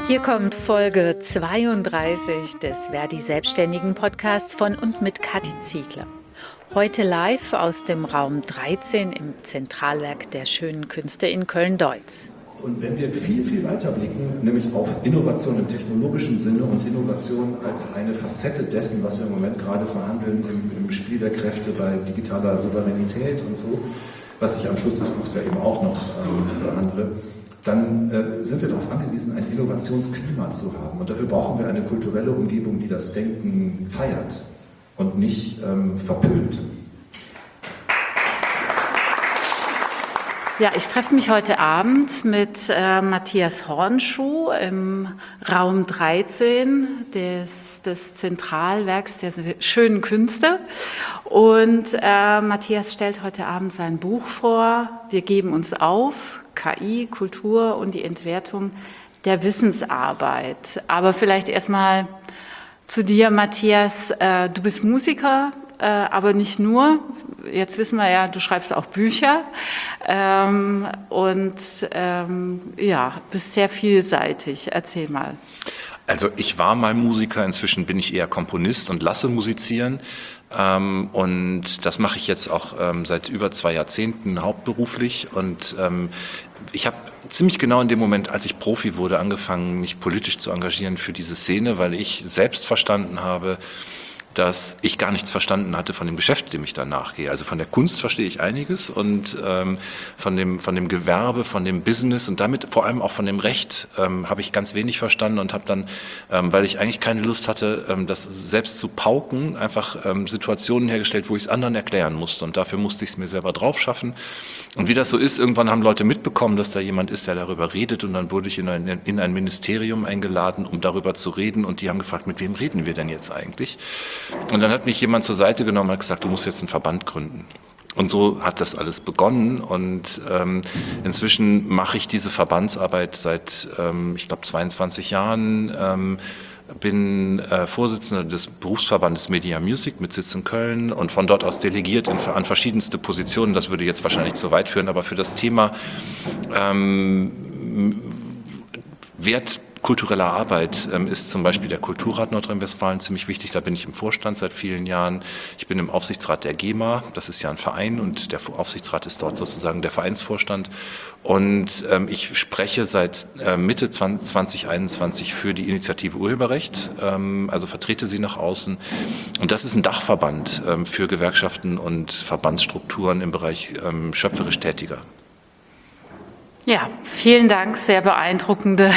Hier kommt Folge 32 des Verdi Selbstständigen Podcasts von und mit Kathi Ziegler. Heute live aus dem Raum 13 im Zentralwerk der Schönen Künste in Köln-Deutz. Und wenn wir viel weiter blicken, nämlich auf Innovation im technologischen Sinne und Innovation als eine Facette dessen, was wir im Moment gerade verhandeln im Spiel der Kräfte bei digitaler Souveränität und so, was ich am Schluss des Buchs ja eben auch noch behandle, dann sind wir darauf angewiesen, ein Innovationsklima zu haben. Und dafür brauchen wir eine kulturelle Umgebung, die das Denken feiert und nicht verpönt. Ja, ich treffe mich heute Abend mit Matthias Hornschuh im Raum 13 des Zentralwerks der Schönen Künste. Und Matthias stellt heute Abend sein Buch vor. Wir geben uns auf, KI, Kultur und die Entwertung der Wissensarbeit. Aber vielleicht erstmal zu dir, Matthias. Du bist Musiker, aber nicht nur. Jetzt wissen wir ja, du schreibst auch Bücher bist sehr vielseitig. Erzähl mal. Also ich war mal Musiker, inzwischen bin ich eher Komponist und lasse musizieren. Und das mache ich jetzt auch seit über 2 Jahrzehnten hauptberuflich. Und ich habe ziemlich genau in dem Moment, als ich Profi wurde, angefangen, mich politisch zu engagieren für diese Szene, weil ich selbst verstanden habe, dass ich gar nichts verstanden hatte von dem Geschäft, dem ich da nachgehe. Also von der Kunst verstehe ich einiges und von dem Gewerbe, von dem Business und damit vor allem auch von dem Recht habe ich ganz wenig verstanden und habe dann, weil ich eigentlich keine Lust hatte, das selbst zu pauken, einfach Situationen hergestellt, wo ich es anderen erklären musste und dafür musste ich es mir selber drauf schaffen. Und wie das so ist, irgendwann haben Leute mitbekommen, dass da jemand ist, der darüber redet und dann wurde ich in ein Ministerium eingeladen, um darüber zu reden und die haben gefragt, mit wem reden wir denn jetzt eigentlich? Und dann hat mich jemand zur Seite genommen und hat gesagt, du musst jetzt einen Verband gründen. Und so hat das alles begonnen und inzwischen mache ich diese Verbandsarbeit seit, ich glaube, 22 Jahren, bin Vorsitzender des Berufsverbandes Media Music mit Sitz in Köln und von dort aus delegiert an verschiedenste Positionen. Das würde jetzt wahrscheinlich zu weit führen, aber für das Thema Wert kultureller Arbeit ist zum Beispiel der Kulturrat Nordrhein-Westfalen ziemlich wichtig. Da bin ich im Vorstand seit vielen Jahren. Ich bin im Aufsichtsrat der GEMA. Das ist ja ein Verein und der Aufsichtsrat ist dort sozusagen der Vereinsvorstand. Und ich spreche seit Mitte 2021 für die Initiative Urheberrecht, also vertrete sie nach außen. Und das ist ein Dachverband für Gewerkschaften und Verbandsstrukturen im Bereich schöpferisch Tätiger. Ja, vielen Dank, sehr beeindruckende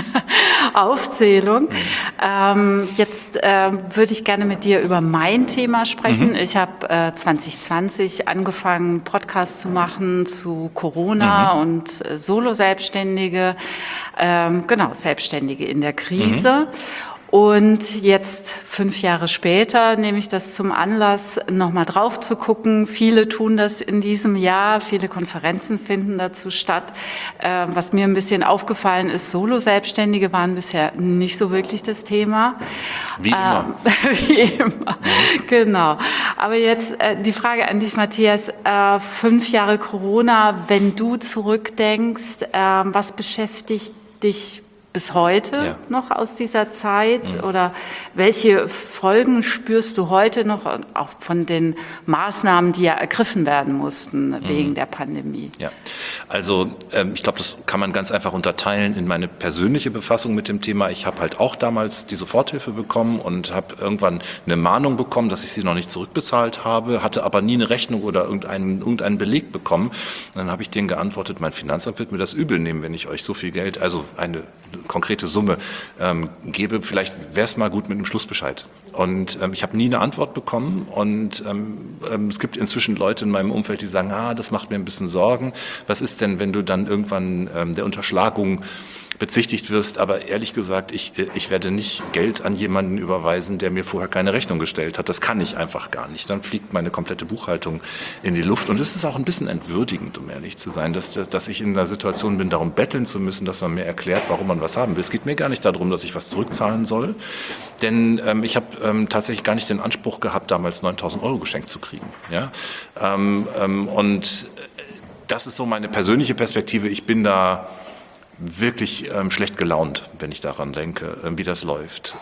Aufzählung. Jetzt würde ich gerne mit dir über mein Thema sprechen. Ich habe 2020 angefangen, Podcasts zu machen zu Corona und Solo-Selbstständige, Selbstständige in der Krise. Und jetzt 5 Jahre später nehme ich das zum Anlass, nochmal drauf zu gucken. Viele tun das in diesem Jahr, viele Konferenzen finden dazu statt. Was mir ein bisschen aufgefallen ist, Solo-Selbstständige waren bisher nicht so wirklich das Thema. Wie immer. Wie immer, genau. Aber jetzt die Frage an dich, Matthias. 5 Jahre Corona, wenn du zurückdenkst, was beschäftigt dich bis heute noch aus dieser Zeit oder welche Folgen spürst du heute noch, auch von den Maßnahmen, die ja ergriffen werden mussten wegen der Pandemie? Ja, also ich glaube, das kann man ganz einfach unterteilen in meine persönliche Befassung mit dem Thema. Ich habe halt auch damals die Soforthilfe bekommen und habe irgendwann eine Mahnung bekommen, dass ich sie noch nicht zurückbezahlt habe, hatte aber nie eine Rechnung oder irgendeinen Beleg bekommen. Und dann habe ich denen geantwortet, mein Finanzamt wird mir das übel nehmen, wenn ich euch so viel Geld, also eine konkrete Summe gebe, vielleicht wäre es mal gut mit einem Schlussbescheid. Und ich habe nie eine Antwort bekommen und es gibt inzwischen Leute in meinem Umfeld, die sagen, das macht mir ein bisschen Sorgen. Was ist denn, wenn du dann irgendwann der Unterschlagung bezichtigt wirst, aber ehrlich gesagt, ich werde nicht Geld an jemanden überweisen, der mir vorher keine Rechnung gestellt hat. Das kann ich einfach gar nicht. Dann fliegt meine komplette Buchhaltung in die Luft und es ist auch ein bisschen entwürdigend, um ehrlich zu sein, dass ich in einer Situation bin, darum betteln zu müssen, dass man mir erklärt, warum man was haben will. Es geht mir gar nicht darum, dass ich was zurückzahlen soll, denn ich habe tatsächlich gar nicht den Anspruch gehabt, damals 9.000 € geschenkt zu kriegen. Ja? Und das ist so meine persönliche Perspektive. Ich bin da wirklich schlecht gelaunt, wenn ich daran denke, wie das läuft.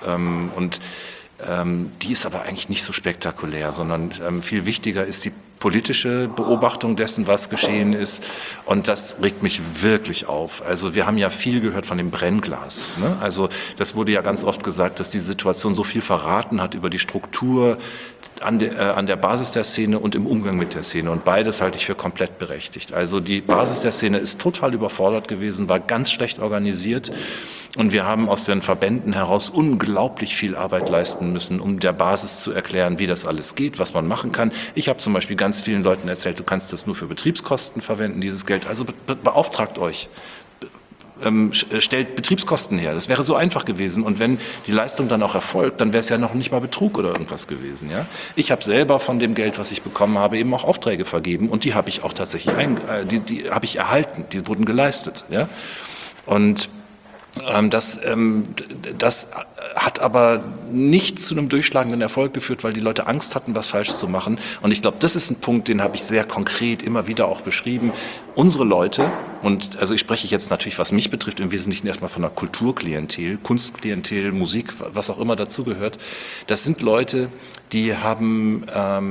Die ist aber eigentlich nicht so spektakulär, sondern viel wichtiger ist die politische Beobachtung dessen, was geschehen ist. Und das regt mich wirklich auf. Also wir haben ja viel gehört von dem Brennglas. Ne? Also das wurde ja ganz oft gesagt, dass die Situation so viel verraten hat über die Struktur an der Basis der Szene und im Umgang mit der Szene. Und beides halte ich für komplett berechtigt. Also die Basis der Szene ist total überfordert gewesen, war ganz schlecht organisiert. Und wir haben aus den Verbänden heraus unglaublich viel Arbeit leisten müssen, um der Basis zu erklären, wie das alles geht, was man machen kann. Ich habe zum Beispiel ganz vielen Leuten erzählt, du kannst das nur für Betriebskosten verwenden, dieses Geld. Also beauftragt euch. Stellt Betriebskosten her. Das wäre so einfach gewesen. Und wenn die Leistung dann auch erfolgt, dann wäre es ja noch nicht mal Betrug oder irgendwas gewesen. Ja? Ich habe selber von dem Geld, was ich bekommen habe, eben auch Aufträge vergeben. Und die habe ich auch tatsächlich die habe ich erhalten. Die wurden geleistet. Ja? Und das hat aber nicht zu einem durchschlagenden Erfolg geführt, weil die Leute Angst hatten, was falsch zu machen. Und ich glaube, das ist ein Punkt, den habe ich sehr konkret immer wieder auch beschrieben. Unsere Leute, und also ich spreche jetzt natürlich, was mich betrifft, im Wesentlichen erstmal von einer Kulturklientel, Kunstklientel, Musik, was auch immer dazugehört. Das sind Leute, die haben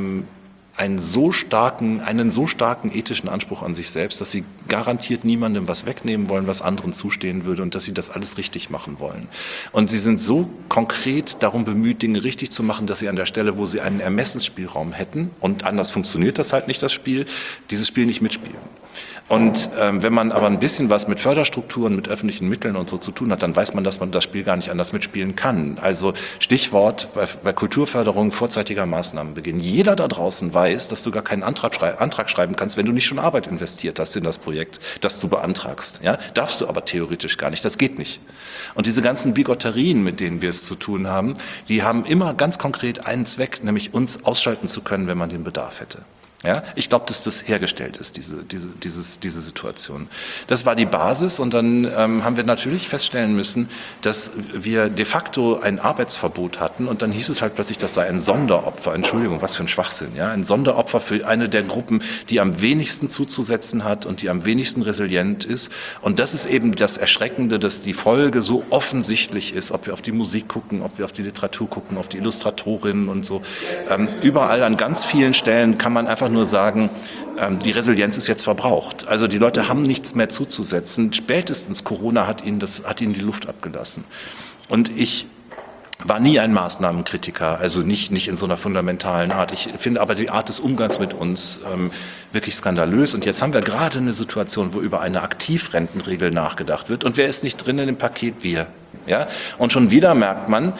einen so starken ethischen Anspruch an sich selbst, dass sie garantiert niemandem was wegnehmen wollen, was anderen zustehen würde und dass sie das alles richtig machen wollen. Und sie sind so konkret darum bemüht, Dinge richtig zu machen, dass sie an der Stelle, wo sie einen Ermessensspielraum hätten, und anders funktioniert das halt nicht, das Spiel, dieses Spiel nicht mitspielen. Und wenn man aber ein bisschen was mit Förderstrukturen, mit öffentlichen Mitteln und so zu tun hat, dann weiß man, dass man das Spiel gar nicht anders mitspielen kann. Also Stichwort bei Kulturförderung vorzeitiger Maßnahmenbeginn. Jeder da draußen weiß, dass du gar keinen Antrag schreiben kannst, wenn du nicht schon Arbeit investiert hast in das Projekt, das du beantragst. Ja? Darfst du aber theoretisch gar nicht. Das geht nicht. Und diese ganzen Bigotterien, mit denen wir es zu tun haben, die haben immer ganz konkret einen Zweck, nämlich uns ausschalten zu können, wenn man den Bedarf hätte. Ja, ich glaube, dass das hergestellt ist, diese Situation. Das war die Basis, und dann haben wir natürlich feststellen müssen, dass wir de facto ein Arbeitsverbot hatten, und dann hieß es halt plötzlich, das sei ein Sonderopfer. Entschuldigung, was für ein Schwachsinn. Ja, ein Sonderopfer für eine der Gruppen, die am wenigsten zuzusetzen hat und die am wenigsten resilient ist. Und das ist eben das Erschreckende, dass die Folge so offensichtlich ist, ob wir auf die Musik gucken, ob wir auf die Literatur gucken, auf die Illustratorinnen und so. Überall an ganz vielen Stellen kann man einfach nur sagen, die Resilienz ist jetzt verbraucht. Also die Leute haben nichts mehr zuzusetzen. Spätestens Corona hat ihnen die Luft abgelassen. Und ich war nie ein Maßnahmenkritiker, also nicht in so einer fundamentalen Art. Ich finde aber die Art des Umgangs mit uns wirklich skandalös. Und jetzt haben wir gerade eine Situation, wo über eine Aktivrentenregel nachgedacht wird. Und wer ist nicht drin in dem Paket? Wir. Ja? Und schon wieder merkt man,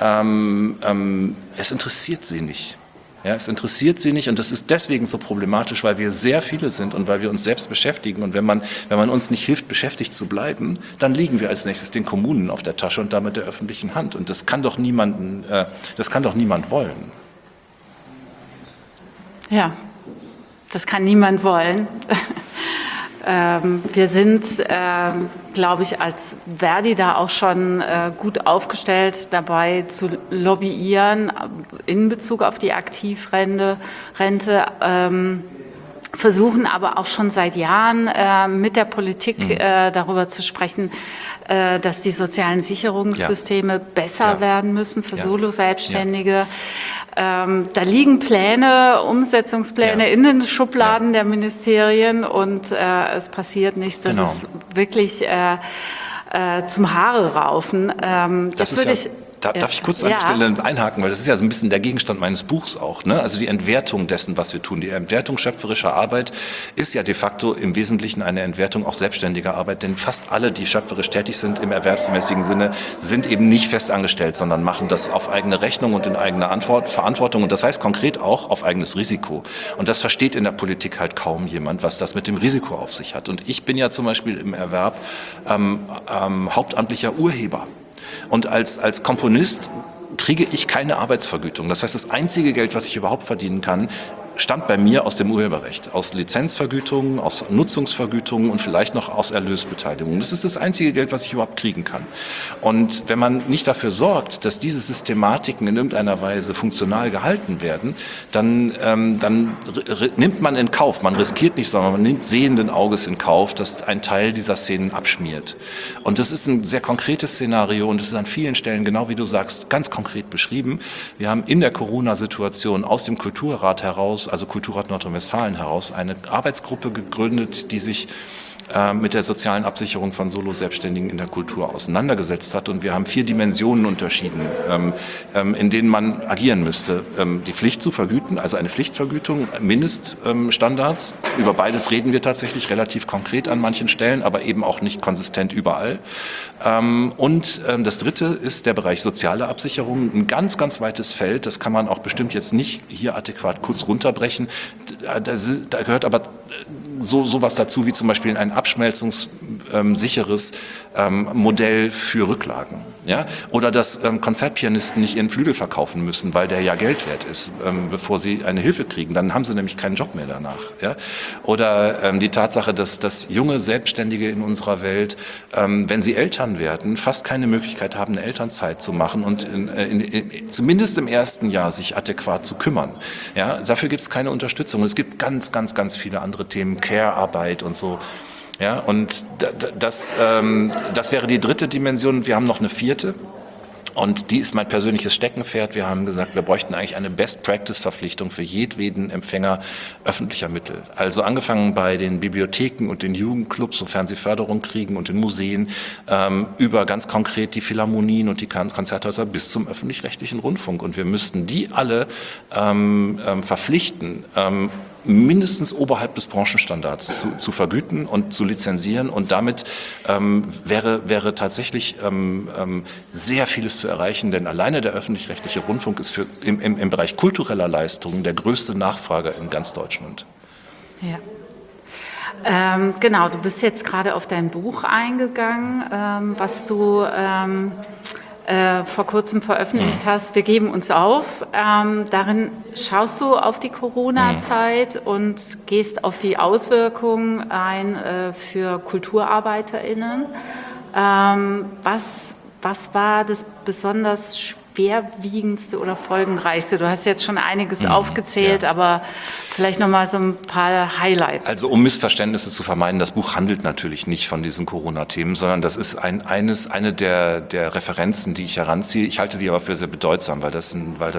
es interessiert sie nicht. Ja, es interessiert sie nicht, und das ist deswegen so problematisch, weil wir sehr viele sind und weil wir uns selbst beschäftigen. Und wenn man uns nicht hilft, beschäftigt zu bleiben, dann liegen wir als nächstes den Kommunen auf der Tasche und damit der öffentlichen Hand. Und das kann doch niemand wollen. Ja, das kann niemand wollen. Wir sind, glaube ich, als Verdi da auch schon gut aufgestellt, dabei zu lobbyieren in Bezug auf die Aktivrente, versuchen aber auch schon seit Jahren mit der Politik darüber zu sprechen, dass die sozialen Sicherungssysteme besser werden müssen für Solo-Selbstständige. Da liegen Pläne, Umsetzungspläne in den Schubladen der Ministerien, und es passiert nichts. Das ist wirklich zum Haare raufen. Darf ich kurz an der Stelle einhaken, weil das ist ja so ein bisschen der Gegenstand meines Buchs auch. Ne? Also die Entwertung dessen, was wir tun. Die Entwertung schöpferischer Arbeit ist ja de facto im Wesentlichen eine Entwertung auch selbstständiger Arbeit, denn fast alle, die schöpferisch tätig sind im erwerbsmäßigen Sinne, sind eben nicht fest angestellt, sondern machen das auf eigene Rechnung und in eigener Verantwortung, und das heißt konkret auch auf eigenes Risiko. Und das versteht in der Politik halt kaum jemand, was das mit dem Risiko auf sich hat. Und ich bin ja zum Beispiel im Erwerb hauptamtlicher Urheber. Und als Komponist kriege ich keine Arbeitsvergütung. Das heißt, das einzige Geld, was ich überhaupt verdienen kann, stammt bei mir aus dem Urheberrecht, aus Lizenzvergütungen, aus Nutzungsvergütungen und vielleicht noch aus Erlösbeteiligung. Das ist das einzige Geld, was ich überhaupt kriegen kann. Und wenn man nicht dafür sorgt, dass diese Systematiken in irgendeiner Weise funktional gehalten werden, dann nimmt man in Kauf, man riskiert nicht, sondern man nimmt sehenden Auges in Kauf, dass ein Teil dieser Szenen abschmiert. Und das ist ein sehr konkretes Szenario und es ist an vielen Stellen, genau wie du sagst, ganz konkret beschrieben. Wir haben in der Corona-Situation aus dem Kulturrat heraus, also Kulturrat Nordrhein-Westfalen heraus, eine Arbeitsgruppe gegründet, die sich mit der sozialen Absicherung von Solo-Selbstständigen in der Kultur auseinandergesetzt hat. Und wir haben 4 Dimensionen unterschieden, in denen man agieren müsste. Die Pflicht zu vergüten, also eine Pflichtvergütung, Mindeststandards. Über beides reden wir tatsächlich relativ konkret an manchen Stellen, aber eben auch nicht konsistent überall. Und das Dritte ist der Bereich soziale Absicherung. Ein ganz, ganz weites Feld. Das kann man auch bestimmt jetzt nicht hier adäquat kurz runterbrechen. Da gehört aber sowas dazu wie zum Beispiel ein abschmelzungssicheres Modell für Rücklagen. Ja? Oder dass Konzertpianisten nicht ihren Flügel verkaufen müssen, weil der ja Geld wert ist, bevor sie eine Hilfe kriegen. Dann haben sie nämlich keinen Job mehr danach. Ja? Oder die Tatsache, dass junge Selbstständige in unserer Welt, wenn sie Eltern werden, fast keine Möglichkeit haben, eine Elternzeit zu machen und zumindest im ersten Jahr sich adäquat zu kümmern. Ja? Dafür gibt es keine Unterstützung. Es gibt ganz, ganz, ganz viele andere Themen, Care-Arbeit und so. Ja, und das wäre die dritte Dimension. Wir haben noch eine vierte. Und die ist mein persönliches Steckenpferd. Wir haben gesagt, wir bräuchten eigentlich eine Best-Practice-Verpflichtung für jedweden Empfänger öffentlicher Mittel. Also angefangen bei den Bibliotheken und den Jugendclubs, sofern sie Förderung kriegen, und den Museen, über ganz konkret die Philharmonien und die Konzerthäuser bis zum öffentlich-rechtlichen Rundfunk. Und wir müssten die alle verpflichten, mindestens oberhalb des Branchenstandards zu vergüten und zu lizenzieren. Und damit wäre tatsächlich sehr vieles zu erreichen, denn alleine der öffentlich-rechtliche Rundfunk ist im Bereich kultureller Leistungen der größte Nachfrager in ganz Deutschland. Ja. Genau, du bist jetzt gerade auf dein Buch eingegangen, was du vor kurzem veröffentlicht hast, Wir geben uns auf. Darin schaust du auf die Corona-Zeit und gehst auf die Auswirkungen ein für KulturarbeiterInnen. Was war das besonders schwerwiegendste oder folgenreichste? Du hast jetzt schon einiges aufgezählt, aber vielleicht nochmal so ein paar Highlights. Also um Missverständnisse zu vermeiden, das Buch handelt natürlich nicht von diesen Corona-Themen, sondern das ist eine der Referenzen, die ich heranziehe. Ich halte die aber für sehr bedeutsam, weil das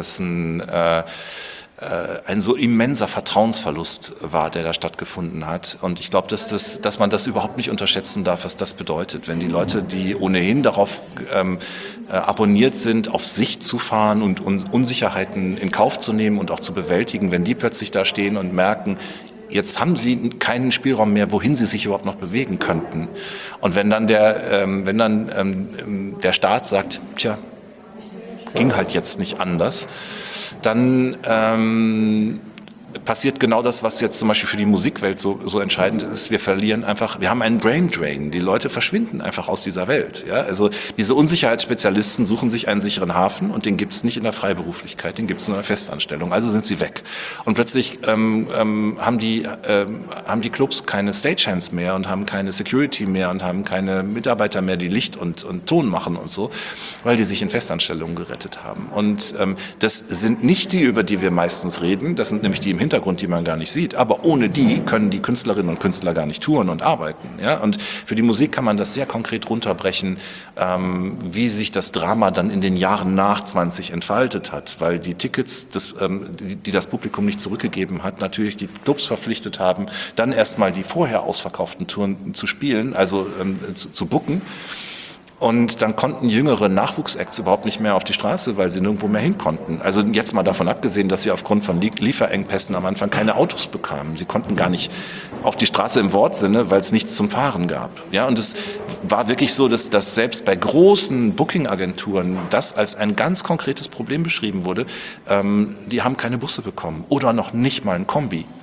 ein so immenser Vertrauensverlust war, der da stattgefunden hat. Und ich glaube, dass man das überhaupt nicht unterschätzen darf, was das bedeutet. Wenn die Leute, die ohnehin darauf abonniert sind, auf sich zu fahren und Unsicherheiten in Kauf zu nehmen und auch zu bewältigen, wenn die plötzlich da stehen und merken, jetzt haben sie keinen Spielraum mehr, wohin sie sich überhaupt noch bewegen könnten. Und wenn dann der Staat sagt, tja, ging halt jetzt nicht anders, dann passiert genau das, was jetzt zum Beispiel für die Musikwelt so entscheidend ist. Wir haben einen Brain Drain. Die Leute verschwinden einfach aus dieser Welt. Ja? Also diese Unsicherheitsspezialisten suchen sich einen sicheren Hafen und den gibt es nicht in der Freiberuflichkeit, den gibt es nur in der Festanstellung. Also sind sie weg. Und plötzlich haben die Clubs keine Stagehands mehr und haben keine Security mehr und haben keine Mitarbeiter mehr, die Licht und Ton machen und so, weil die sich in Festanstellungen gerettet haben. Und das sind nicht die, über die wir meistens reden. Das sind nämlich die im Hintergrund, die man gar nicht sieht. Aber ohne die können die Künstlerinnen und Künstler gar nicht touren und arbeiten. Ja? Und für die Musik kann man das sehr konkret runterbrechen, wie sich das Drama dann in den Jahren nach 20 entfaltet hat, weil die Tickets, die das Publikum nicht zurückgegeben hat, natürlich die Clubs verpflichtet haben, dann erstmal die vorher ausverkauften Touren zu spielen, also zu booken. Und dann konnten jüngere Nachwuchsacts überhaupt nicht mehr auf die Straße, weil sie nirgendwo mehr hin konnten. Also jetzt mal davon abgesehen, dass sie aufgrund von Lieferengpässen am Anfang keine Autos bekamen. Sie konnten gar nicht auf die Straße im Wortsinne, weil es nichts zum Fahren gab. Ja, und es war wirklich so, dass selbst bei großen Booking-Agenturen das als ein ganz konkretes Problem beschrieben wurde. Die haben keine Busse bekommen oder noch nicht mal ein Kombi.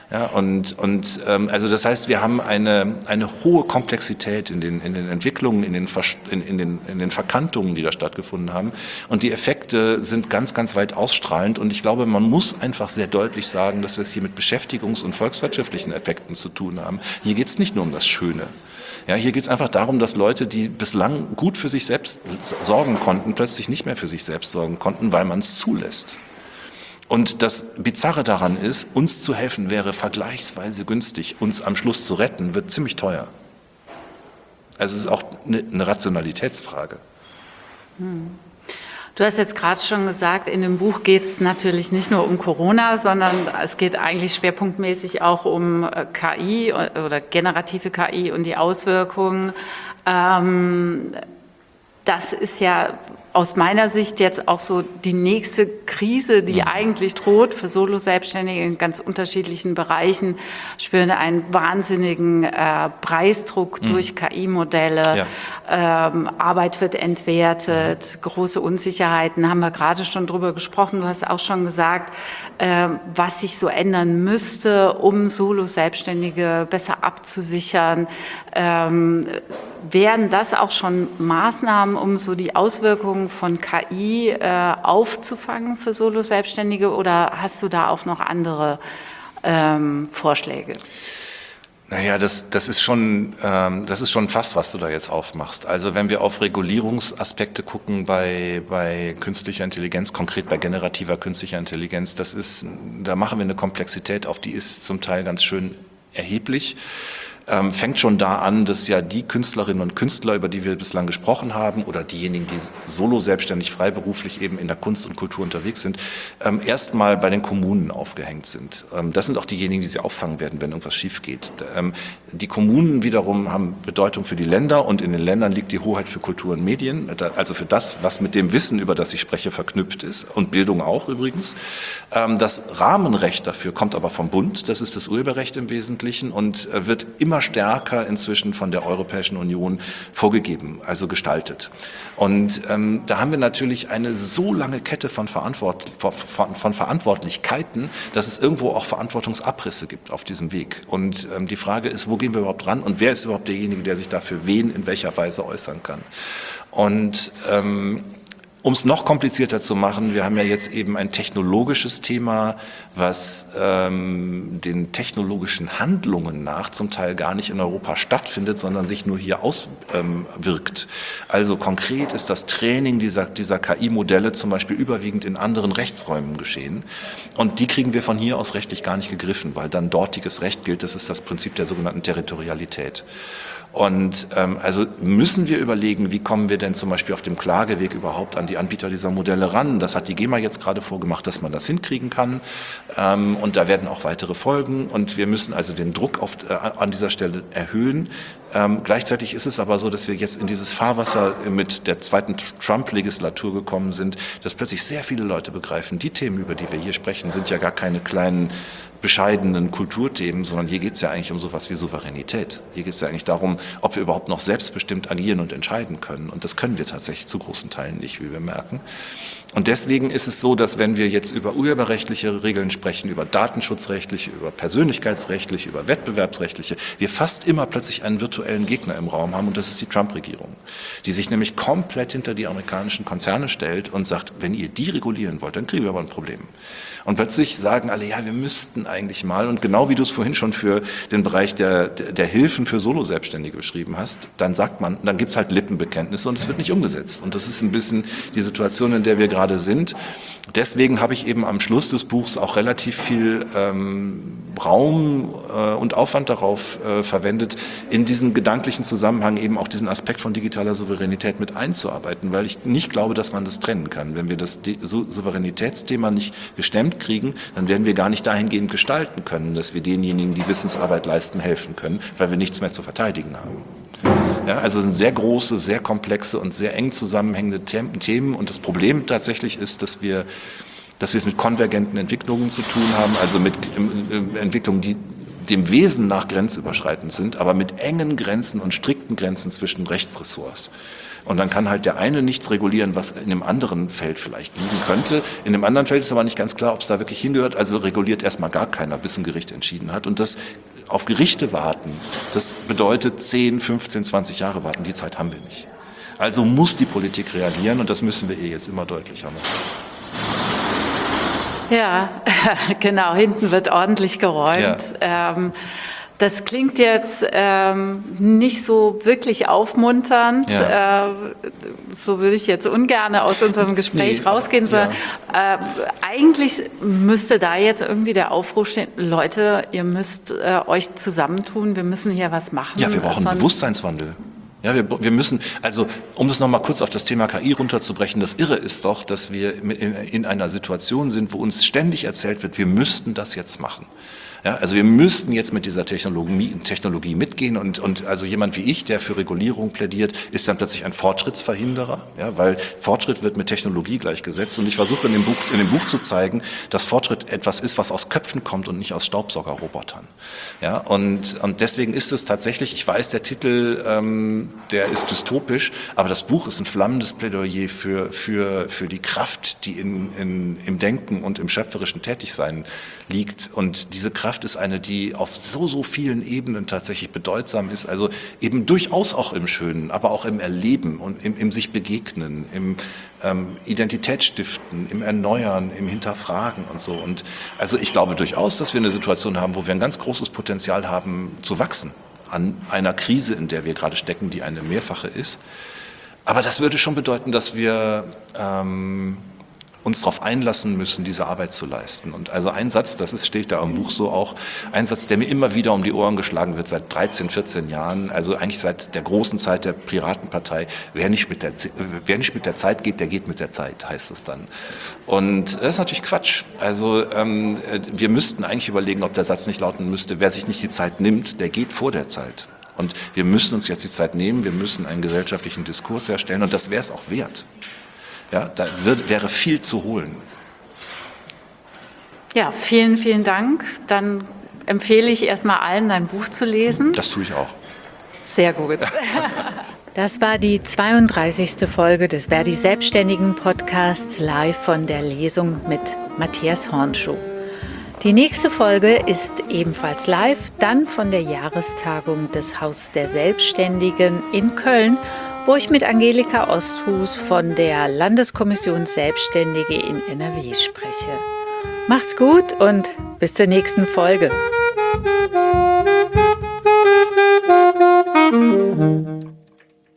Ja, also das heißt, wir haben eine hohe Komplexität in den Entwicklungen, in den Verkantungen, die da stattgefunden haben. Und die Effekte sind ganz, ganz weit ausstrahlend. Und ich glaube, man muss einfach sehr deutlich sagen, dass wir es hier mit beschäftigungs- und volkswirtschaftlichen Effekten zu tun haben. Hier geht es nicht nur um das Schöne. Ja, hier geht es einfach darum, dass Leute, die bislang gut für sich selbst sorgen konnten, plötzlich nicht mehr für sich selbst sorgen konnten, weil man es zulässt. Und das Bizarre daran ist, uns zu helfen wäre vergleichsweise günstig. Uns am Schluss zu retten, wird ziemlich teuer. Also es ist auch eine Rationalitätsfrage. Du hast jetzt gerade schon gesagt, in dem Buch geht es natürlich nicht nur um Corona, sondern es geht eigentlich schwerpunktmäßig auch um KI oder generative KI und die Auswirkungen. Das ist ja aus meiner Sicht jetzt auch so die nächste Krise, die eigentlich droht für Solo-Selbstständige in ganz unterschiedlichen Bereichen. Spüren einen wahnsinnigen Preisdruck durch KI-Modelle. Ja. Arbeit wird entwertet, große Unsicherheiten, haben wir gerade schon drüber gesprochen. Du hast auch schon gesagt, was sich so ändern müsste, um Solo-Selbstständige besser abzusichern. Wären das auch schon Maßnahmen, um so die Auswirkungen von KI aufzufangen für Solo-Selbstständige, oder hast du da auch noch andere Vorschläge? Naja, das ist schon ein Fass, was du da jetzt aufmachst. Also wenn wir auf Regulierungsaspekte gucken bei künstlicher Intelligenz, konkret bei generativer künstlicher Intelligenz, da machen wir eine Komplexität auf, die ist zum Teil ganz schön erheblich. Fängt schon da an, dass ja die Künstlerinnen und Künstler, über die wir bislang gesprochen haben, oder diejenigen, die solo selbstständig, freiberuflich eben in der Kunst und Kultur unterwegs sind, erstmal bei den Kommunen aufgehängt sind. Das sind auch diejenigen, die sie auffangen werden, wenn irgendwas schief geht. Die Kommunen wiederum haben Bedeutung für die Länder, und in den Ländern liegt die Hoheit für Kultur und Medien, also für das, was mit dem Wissen, über das ich spreche, verknüpft ist, und Bildung auch übrigens. Das Rahmenrecht dafür kommt aber vom Bund, das ist das Urheberrecht im Wesentlichen, und wird immer stärker inzwischen von der Europäischen Union vorgegeben, also gestaltet. Und da haben wir natürlich eine so lange Kette von Verantwortlichkeiten, dass es irgendwo auch Verantwortungsabrisse gibt auf diesem Weg. Und die Frage ist, wo gehen wir überhaupt ran, und wer ist überhaupt derjenige, der sich dafür wen in welcher Weise äußern kann. Und um es noch komplizierter zu machen, wir haben ja jetzt eben ein technologisches Thema, was den technologischen Handlungen nach zum Teil gar nicht in Europa stattfindet, sondern sich nur hier auswirkt. Also konkret ist das Training dieser KI-Modelle zum Beispiel überwiegend in anderen Rechtsräumen geschehen. Und die kriegen wir von hier aus rechtlich gar nicht gegriffen, weil dann dortiges Recht gilt. Das ist das Prinzip der sogenannten Territorialität. Und also müssen wir überlegen, wie kommen wir denn zum Beispiel auf dem Klageweg überhaupt an die Anbieter dieser Modelle ran. Das hat die GEMA jetzt gerade vorgemacht, dass man das hinkriegen kann. Und da werden auch weitere folgen. Und wir müssen also den Druck an dieser Stelle erhöhen. Gleichzeitig ist es aber so, dass wir jetzt in dieses Fahrwasser mit der zweiten Trump-Legislatur gekommen sind, dass plötzlich sehr viele Leute begreifen, die Themen, über die wir hier sprechen, sind ja gar keine kleinen bescheidenen Kulturthemen, sondern hier geht es ja eigentlich um sowas wie Souveränität. Hier geht es ja eigentlich darum, ob wir überhaupt noch selbstbestimmt agieren und entscheiden können. Und das können wir tatsächlich zu großen Teilen nicht, wie wir merken. Und deswegen ist es so, dass wenn wir jetzt über urheberrechtliche Regeln sprechen, über datenschutzrechtliche, über persönlichkeitsrechtliche, über wettbewerbsrechtliche, wir fast immer plötzlich einen virtuellen Gegner im Raum haben, und das ist die Trump-Regierung, die sich nämlich komplett hinter die amerikanischen Konzerne stellt und sagt, wenn ihr die regulieren wollt, dann kriegen wir aber ein Problem. Und plötzlich sagen alle, ja, wir müssten eigentlich mal, und genau wie du es vorhin schon für den Bereich der Hilfen für Solo-Selbstständige beschrieben hast, dann sagt man, dann gibt's halt Lippenbekenntnisse und es wird nicht umgesetzt. Und das ist ein bisschen die Situation, in der wir gerade sind. Deswegen habe ich eben am Schluss des Buchs auch relativ viel Raum und Aufwand darauf verwendet, in diesen gedanklichen Zusammenhang eben auch diesen Aspekt von digitaler Souveränität mit einzuarbeiten, weil ich nicht glaube, dass man das trennen kann. Wenn wir das Souveränitätsthema nicht gestemmt kriegen, dann werden wir gar nicht dahingehend gestalten können, dass wir denjenigen, die Wissensarbeit leisten, helfen können, weil wir nichts mehr zu verteidigen haben. Ja, also es sind sehr große, sehr komplexe und sehr eng zusammenhängende Themen, und das Problem tatsächlich ist, dass wir es mit konvergenten Entwicklungen zu tun haben, also mit Entwicklungen, die dem Wesen nach grenzüberschreitend sind, aber mit engen Grenzen und strikten Grenzen zwischen Rechtsressorts. Und dann kann halt der eine nichts regulieren, was in dem anderen Feld vielleicht liegen könnte. In dem anderen Feld ist aber nicht ganz klar, ob es da wirklich hingehört. Also reguliert erstmal gar keiner, bis ein Gericht entschieden hat. Und das auf Gerichte warten, das bedeutet 10, 15, 20 Jahre warten. Die Zeit haben wir nicht. Also muss die Politik reagieren und das müssen wir ihr jetzt immer deutlicher machen. Ja, genau, hinten wird ordentlich geräumt. Ja. Das klingt jetzt nicht so wirklich aufmunternd. Ja. So würde ich jetzt ungern aus unserem Gespräch rausgehen. Ja. Eigentlich müsste da jetzt irgendwie der Aufruf stehen, Leute, ihr müsst euch zusammentun, wir müssen hier was machen. Ja, wir brauchen einen Bewusstseinswandel. Ja, wir müssen, also um das nochmal kurz auf das Thema KI runterzubrechen, das Irre ist doch, dass wir in einer Situation sind, wo uns ständig erzählt wird, wir müssten das jetzt machen. Ja, also wir müssten jetzt mit dieser Technologie mitgehen und also jemand wie ich, der für Regulierung plädiert, ist dann plötzlich ein Fortschrittsverhinderer, ja, weil Fortschritt wird mit Technologie gleichgesetzt und ich versuche in dem Buch zu zeigen, dass Fortschritt etwas ist, was aus Köpfen kommt und nicht aus Staubsaugerrobotern. Ja, und deswegen ist es tatsächlich, ich weiß, der Titel, der ist dystopisch, aber das Buch ist ein flammendes Plädoyer für die Kraft, die im Denken und im schöpferischen Tätigsein liegt und diese Kraft ist eine, die auf so vielen Ebenen tatsächlich bedeutsam ist, also eben durchaus auch im Schönen, aber auch im Erleben und im sich begegnen, im Identitätsstiften, im Erneuern, im Hinterfragen und so. Und also ich glaube durchaus, dass wir eine Situation haben, wo wir ein ganz großes Potenzial haben zu wachsen an einer Krise, in der wir gerade stecken, die eine mehrfache ist. Aber das würde schon bedeuten, dass wir uns darauf einlassen müssen, diese Arbeit zu leisten. Und also ein Satz, steht da im Buch so auch, ein Satz, der mir immer wieder um die Ohren geschlagen wird, seit 13, 14 Jahren, also eigentlich seit der großen Zeit der Piratenpartei, wer nicht mit der Zeit geht, der geht mit der Zeit, heißt es dann. Und das ist natürlich Quatsch. Also wir müssten eigentlich überlegen, ob der Satz nicht lauten müsste, wer sich nicht die Zeit nimmt, der geht vor der Zeit. Und wir müssen uns jetzt die Zeit nehmen, wir müssen einen gesellschaftlichen Diskurs herstellen und das wäre es auch wert. Ja, da wäre viel zu holen. Ja, vielen, vielen Dank. Dann empfehle ich erstmal allen, dein Buch zu lesen. Das tue ich auch. Sehr gut. Das war die 32. Folge des Verdi Selbstständigen Podcasts live von der Lesung mit Matthias Hornschuh. Die nächste Folge ist ebenfalls live, dann von der Jahrestagung des Haus der Selbstständigen in Köln, wo ich mit Angelika Osthus von der Landeskommission Selbstständige in NRW spreche. Macht's gut und bis zur nächsten Folge.